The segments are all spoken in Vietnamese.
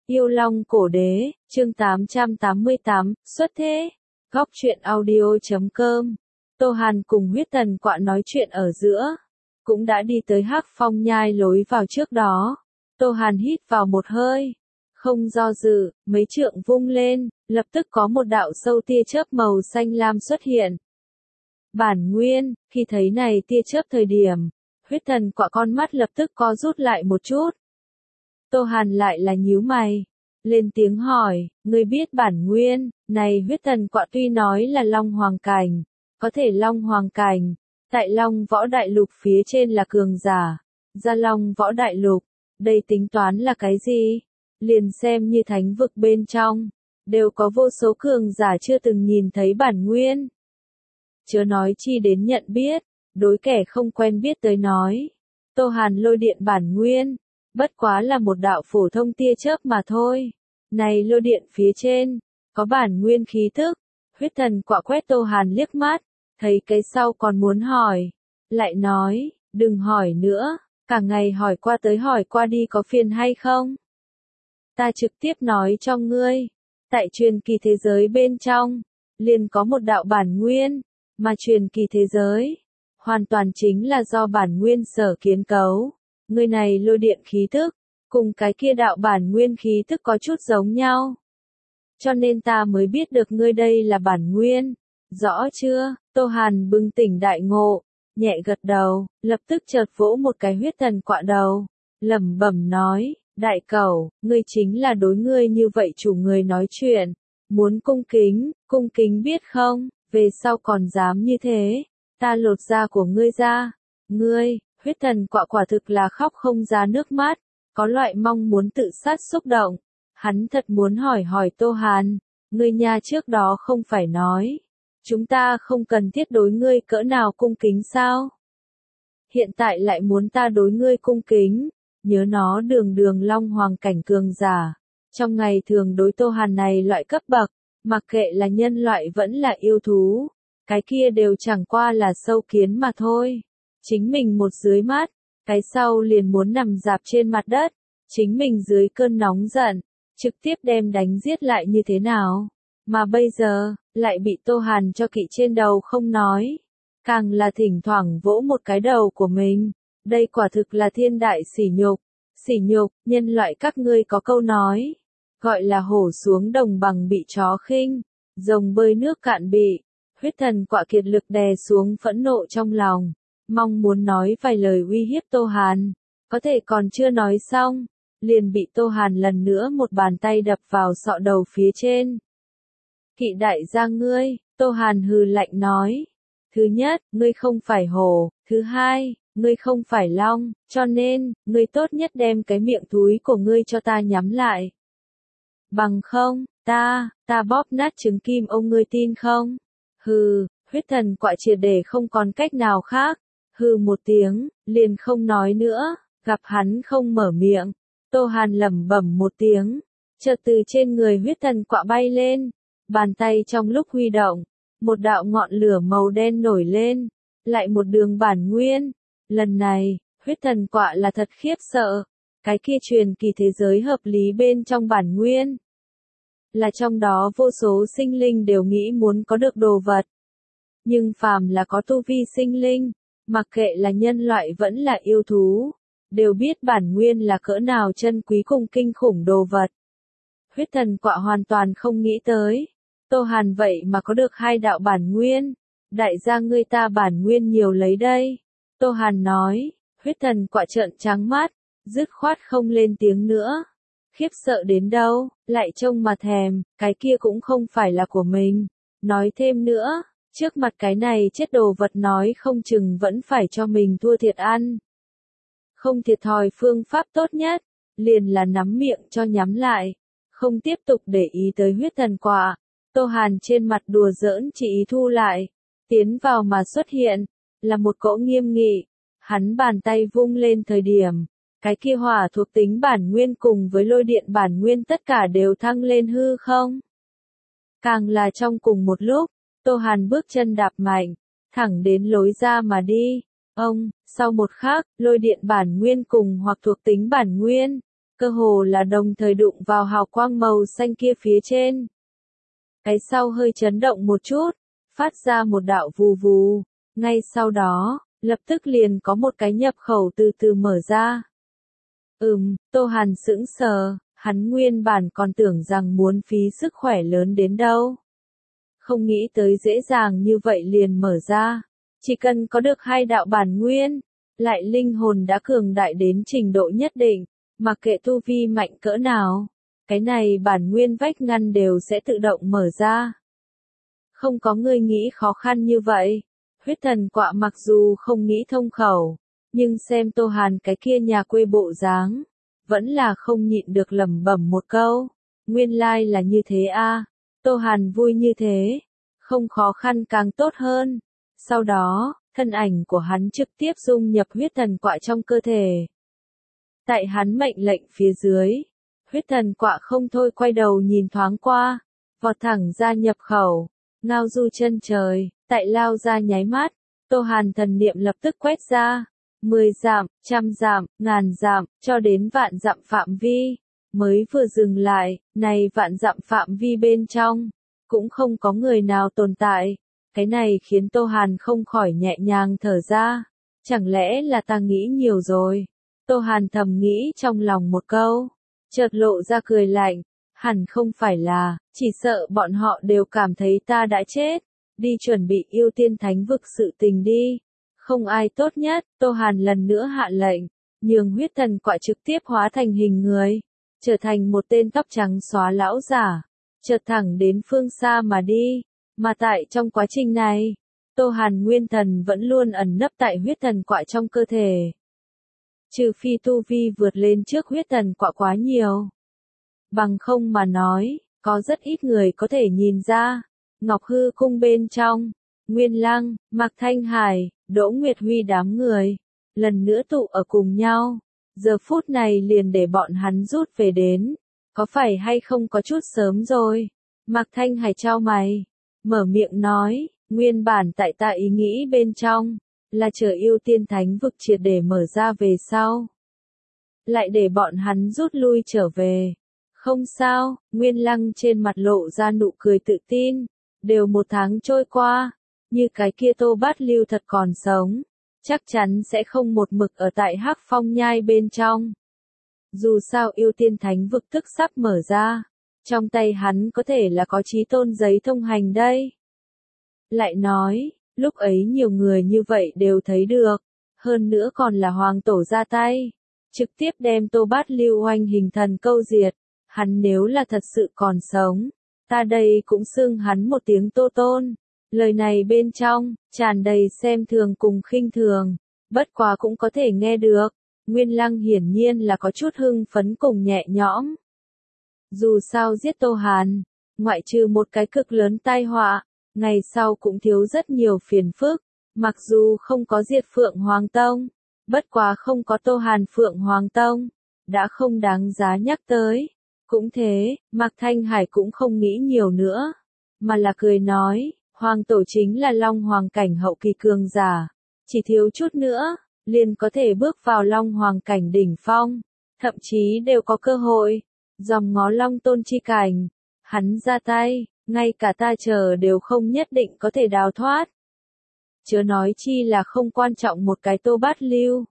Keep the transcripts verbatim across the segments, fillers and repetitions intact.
Yêu Long Cổ Đế, chương tám trăm tám mươi tám, xuất thế. Góc truyện audio chấm com. Tô Hàn cùng huyết thần quạ nói chuyện ở giữa. Cũng đã đi tới Hắc Phong nhai lối vào trước đó. Tô Hàn hít vào một hơi. Không do dự, mấy trượng vung lên, lập tức có một đạo sâu tia chớp màu xanh lam xuất hiện. Bản nguyên, khi thấy này tia chớp thời điểm, huyết thần quạ con mắt lập tức co rút lại một chút. Tô Hàn lại là nhíu mày, lên tiếng hỏi, ngươi biết bản nguyên, này huyết thần quạ tuy nói là Long Hoàng Cảnh, có thể Long Hoàng Cảnh, tại Long Võ Đại Lục phía trên là cường giả, ra Long Võ Đại Lục, đây tính toán là cái gì? Liền xem như thánh vực bên trong, đều có vô số cường giả chưa từng nhìn thấy bản nguyên. Chớ nói chi đến nhận biết, đối kẻ không quen biết tới nói, Tô Hàn lôi điện bản nguyên, bất quá là một đạo phổ thông tia chớp mà thôi. Này lôi điện phía trên, có bản nguyên khí thức, huyết thần quạ quét Tô Hàn liếc mắt, thấy cái sau còn muốn hỏi, lại nói, đừng hỏi nữa, cả ngày hỏi qua tới hỏi qua đi có phiền hay không? Ta trực tiếp nói cho ngươi, tại truyền kỳ thế giới bên trong, liền có một đạo bản nguyên, mà truyền kỳ thế giới, hoàn toàn chính là do bản nguyên sở kiến cấu. Ngươi này lôi điện khí thức, cùng cái kia đạo bản nguyên khí thức có chút giống nhau. Cho nên ta mới biết được ngươi đây là bản nguyên. Rõ chưa? Tô Hàn bừng tỉnh đại ngộ, nhẹ gật đầu, lập tức chợt vỗ một cái huyết thần quạ đầu, lẩm bẩm nói, đại cẩu, ngươi chính là đối ngươi như vậy chủ người nói chuyện, muốn cung kính, cung kính biết không, về sau còn dám như thế, ta lột da của ngươi ra, ngươi. Huyết thần quạ quả thực là khóc không ra nước mắt, có loại mong muốn tự sát xúc động. Hắn thật muốn hỏi hỏi Tô Hàn, ngươi nha trước đó không phải nói, chúng ta không cần thiết đối ngươi cỡ nào cung kính sao? Hiện tại lại muốn ta đối ngươi cung kính, nhớ nó đường đường Long Hoàng Cảnh cường giả. Trong ngày thường đối Tô Hàn này loại cấp bậc, mặc kệ là nhân loại vẫn là yêu thú, cái kia đều chẳng qua là sâu kiến mà thôi. Chính mình một dưới mắt, cái sau liền muốn nằm dạp trên mặt đất, chính mình dưới cơn nóng giận, trực tiếp đem đánh giết lại như thế nào, mà bây giờ, lại bị Tô Hàn cho kỵ trên đầu không nói, càng là thỉnh thoảng vỗ một cái đầu của mình, đây quả thực là thiên đại sỉ nhục, sỉ nhục, nhân loại các ngươi có câu nói, gọi là hổ xuống đồng bằng bị chó khinh, rồng bơi nước cạn bị, huyết thần quạ kiệt lực đè xuống phẫn nộ trong lòng. Mong muốn nói vài lời uy hiếp Tô Hàn, có thể còn chưa nói xong, liền bị Tô Hàn lần nữa một bàn tay đập vào sọ đầu phía trên. Kỵ đại gia ngươi, Tô Hàn hừ lạnh nói. Thứ nhất, ngươi không phải hổ, thứ hai, ngươi không phải long, cho nên, ngươi tốt nhất đem cái miệng thúi của ngươi cho ta nhắm lại. Bằng không, ta, ta bóp nát trứng kim ông ngươi tin không? Hừ, huyết thần quạ triệt để không còn cách nào khác. Hừ một tiếng, liền không nói nữa, gặp hắn không mở miệng, Tô Hàn lẩm bẩm một tiếng, chợt từ trên người huyết thần quạ bay lên, bàn tay trong lúc huy động, một đạo ngọn lửa màu đen nổi lên, lại một đường bản nguyên, lần này, huyết thần quạ là thật khiếp sợ, cái kia truyền kỳ thế giới hợp lý bên trong bản nguyên, là trong đó vô số sinh linh đều nghĩ muốn có được đồ vật, nhưng phàm là có tu vi sinh linh, mặc kệ là nhân loại vẫn là yêu thú, đều biết bản nguyên là cỡ nào chân quý cùng kinh khủng đồ vật. Huyết thần quạ hoàn toàn không nghĩ tới, Tô Hàn vậy mà có được hai đạo bản nguyên, đại gia ngươi ta bản nguyên nhiều lấy đây. Tô Hàn nói, huyết thần quạ trợn trắng mắt, dứt khoát không lên tiếng nữa. Khiếp sợ đến đâu, lại trông mà thèm, cái kia cũng không phải là của mình. Nói thêm nữa. Trước mặt cái này chết đồ vật nói không chừng vẫn phải cho mình thua thiệt ăn. Không thiệt thòi phương pháp tốt nhất, liền là nắm miệng cho nhắm lại, không tiếp tục để ý tới huyết thần quạ. Tô Hàn trên mặt đùa giỡn chỉ ý thu lại, tiến vào mà xuất hiện, là một cỗ nghiêm nghị, hắn bàn tay vung lên thời điểm, cái kia hỏa thuộc tính bản nguyên cùng với lôi điện bản nguyên tất cả đều thăng lên hư không. Càng là trong cùng một lúc, Tô Hàn bước chân đạp mạnh, thẳng đến lối ra mà đi. Ông, sau một khắc, lôi điện bản nguyên cùng hoặc thuộc tính bản nguyên, cơ hồ là đồng thời đụng vào hào quang màu xanh kia phía trên. Cái sau hơi chấn động một chút, phát ra một đạo vù vù, ngay sau đó, lập tức liền có một cái nhập khẩu từ từ mở ra. Ừm, Tô Hàn sững sờ, hắn nguyên bản còn tưởng rằng muốn phí sức khỏe lớn đến đâu. Không nghĩ tới dễ dàng như vậy liền mở ra, chỉ cần có được hai đạo bản nguyên, lại linh hồn đã cường đại đến trình độ nhất định, mặc kệ tu vi mạnh cỡ nào, cái này bản nguyên vách ngăn đều sẽ tự động mở ra. Không có người nghĩ khó khăn như vậy. Huyết thần quạ mặc dù không nghĩ thông khẩu, nhưng xem Tô Hàn cái kia nhà quê bộ dáng, vẫn là không nhịn được lẩm bẩm một câu, nguyên lai là như thế a. Tô Hàn vui như thế, không khó khăn càng tốt hơn. Sau đó, thân ảnh của hắn trực tiếp dung nhập huyết thần quạ trong cơ thể. Tại hắn mệnh lệnh phía dưới, huyết thần quạ không thôi quay đầu nhìn thoáng qua, vọt thẳng ra nhập khẩu, ngao du chân trời, tại lao ra nháy mắt, Tô Hàn thần niệm lập tức quét ra, mười dặm, trăm dặm, ngàn dặm, cho đến vạn dặm phạm vi, mới vừa dừng lại, này vạn dặm phạm vi bên trong, cũng không có người nào tồn tại, cái này khiến Tô Hàn không khỏi nhẹ nhàng thở ra, chẳng lẽ là ta nghĩ nhiều rồi, Tô Hàn thầm nghĩ trong lòng một câu, chợt lộ ra cười lạnh, hẳn không phải là, chỉ sợ bọn họ đều cảm thấy ta đã chết, đi chuẩn bị yêu tiên thánh vực sự tình đi, không ai tốt nhất, Tô Hàn lần nữa hạ lệnh, nhường huyết thần quạ trực tiếp hóa thành hình người, trở thành một tên tóc trắng xóa lão giả, chợt thẳng đến phương xa mà đi, mà tại trong quá trình này, Tô Hàn nguyên thần vẫn luôn ẩn nấp tại huyết thần quạ trong cơ thể. Trừ phi tu vi vượt lên trước huyết thần quạ quá nhiều. Bằng không mà nói, có rất ít người có thể nhìn ra. Ngọc Hư cung bên trong, Nguyên Lăng, Mạc Thanh Hải, Đỗ Nguyệt Huy đám người, lần nữa tụ ở cùng nhau. Giờ phút này liền để bọn hắn rút về đến. Có phải hay không có chút sớm rồi? Mạc Thanh Hải trao mày, mở miệng nói, nguyên bản tại ta ý nghĩ bên trong, là chờ yêu tiên thánh vực triệt để mở ra về sau. Lại để bọn hắn rút lui trở về. Không sao, Nguyên Lăng trên mặt lộ ra nụ cười tự tin, đều một tháng trôi qua, như cái kia Tô Bát Lưu thật còn sống, chắc chắn sẽ không một mực ở tại Hắc Phong Nhai bên trong. Dù sao yêu tiên thánh vực tức sắp mở ra, trong tay hắn có thể là có chí tôn giấy thông hành đây. Lại nói, lúc ấy nhiều người như vậy đều thấy được, hơn nữa còn là hoàng tổ ra tay, trực tiếp đem Tô Bát Lưu oanh hình thần câu diệt, hắn nếu là thật sự còn sống, ta đây cũng xưng hắn một tiếng Tô Tôn. Lời này bên trong, tràn đầy xem thường cùng khinh thường, bất quá cũng có thể nghe được, Nguyên Lăng hiển nhiên là có chút hưng phấn cùng nhẹ nhõm. Dù sao giết Tô Hàn, ngoại trừ một cái cực lớn tai họa, ngày sau cũng thiếu rất nhiều phiền phức, mặc dù không có diệt Phượng Hoàng Tông, bất quá không có Tô Hàn Phượng Hoàng Tông, đã không đáng giá nhắc tới. Cũng thế, Mạc Thanh Hải cũng không nghĩ nhiều nữa, mà là cười nói, Hoàng tổ chính là Long Hoàng cảnh hậu kỳ cường giả, chỉ thiếu chút nữa, liền có thể bước vào Long Hoàng cảnh đỉnh phong, thậm chí đều có cơ hội, dòm ngó Long Tôn chi cảnh, hắn ra tay, ngay cả ta chờ đều không nhất định có thể đào thoát. Chớ nói chi là không quan trọng một cái Tô Bát Lưu.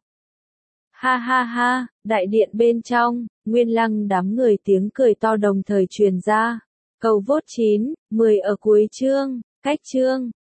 Ha ha ha, đại điện bên trong, Nguyên Lăng đám người tiếng cười to đồng thời truyền ra. Cầu vốt chín, mười ở cuối chương, cách chương.